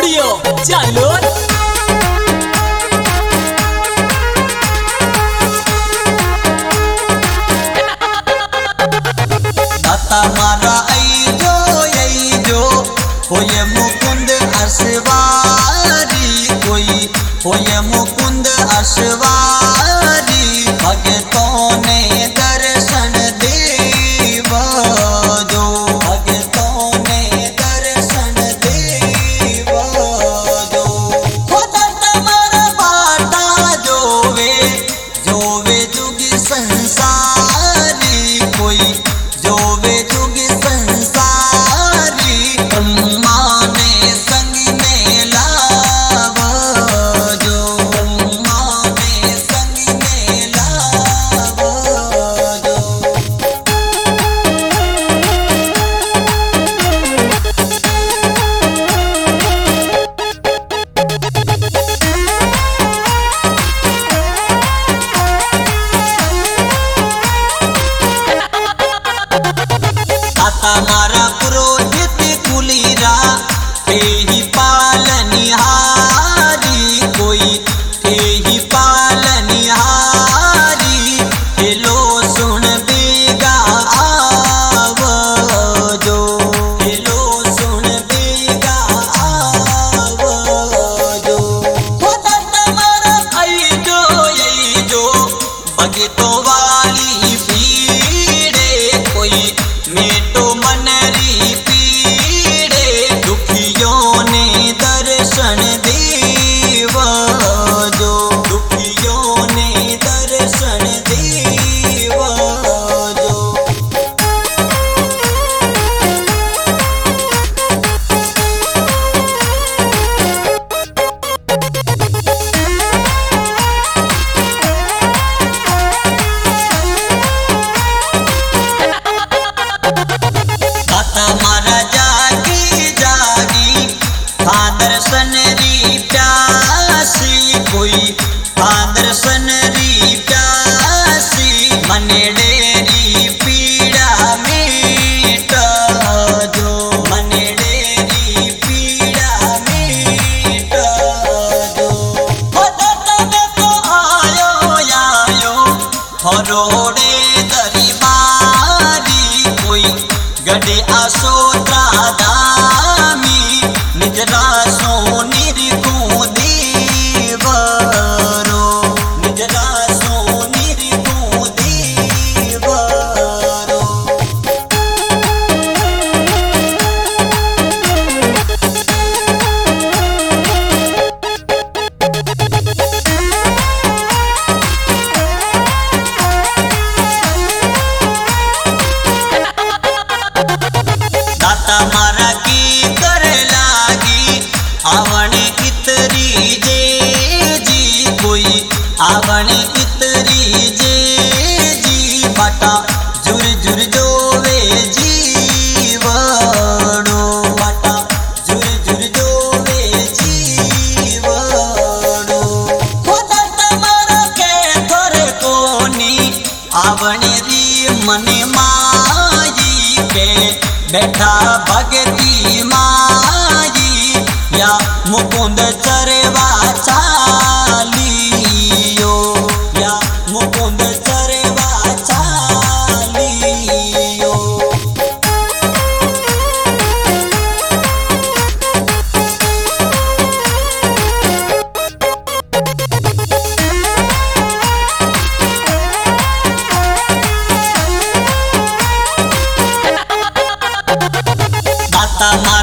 Studio Jalore. दाता मारा आई जो होये मुकुंद अश्वारी, कोई होये मुकुंद अश्वारी। भगतों ने दर्शन देव जो, भगतों ने दर्शन देव जो। हो दाता मारा बाटा जोवे जुग संसारी, कोई जोवे जुग संसारी। ब्रह्मा ने संग में लाव जो, ब्रह्मा ने संग में लाव जो। दाता मारा पुरोहित कुलीरा, तेहि पालनिहारी, कोई तेहि पालनिहारी। हेलो सुन बेगा आव जो, हेलो सुन बेगा आव जो। हो दाता मारा आई जो भगतों वाली भीड़े, कोई मेटो मनरी पीड़े। दुखियों ने दर्शन देव जो, दुखियों ने दर्शन देव जो। दाता मारा जागी जागी दर्शन री प्यासी, कोई दर्शन री प्यासी। मनेडेरी पीड़ा मीट जो, मनेडेरी पीड़ा मीट जो। हो दाता में तो आयो हरोड़े दरबारी, कोई गडे आसोत्रा दामी। निजरा सो निरखू देवरो, निजरा सो निरखू देवरो। दाता मारा की कर लागी आवण इतरी जी, कोई आवण इतरी जी। बाटा जुर जुर जोवे जीवड़ो, बाटा जुर जुर जोवे जीवड़ो। हो दाता मारा के थोर कोनी आवण री मन माई के। बैठा भगती माई या मुकुंद चरवा चालियो, या मुकुंद चरवा चालियो। दाता